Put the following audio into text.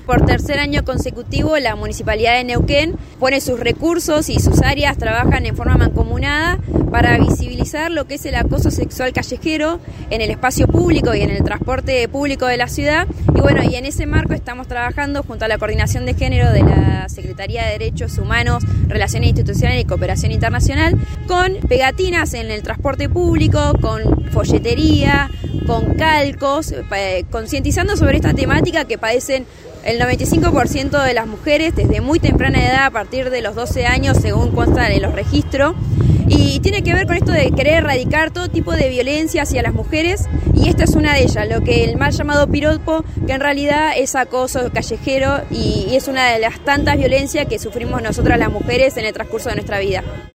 Por tercer año consecutivo, la Municipalidad de Neuquén pone sus recursos y sus áreas trabajan en forma mancomunada para visibilizar lo que es el acoso sexual callejero en el espacio público y en el transporte público de la ciudad. Y bueno, y en ese marco estamos trabajando junto a la Coordinación de Género de la Secretaría de Derechos Humanos, Relaciones Institucionales y Cooperación Internacional, con pegatinas en el transporte público, con folletería, con calcos, concientizando sobre esta temática que padecen el 95% de las mujeres desde muy temprana edad, a partir de los 12 años, según consta en los registros. Y tiene que ver con esto de querer erradicar todo tipo de violencia hacia las mujeres, y esta es una de ellas, lo que el mal llamado piropo, que en realidad es acoso callejero y es una de las tantas violencias que sufrimos nosotras las mujeres en el transcurso de nuestra vida.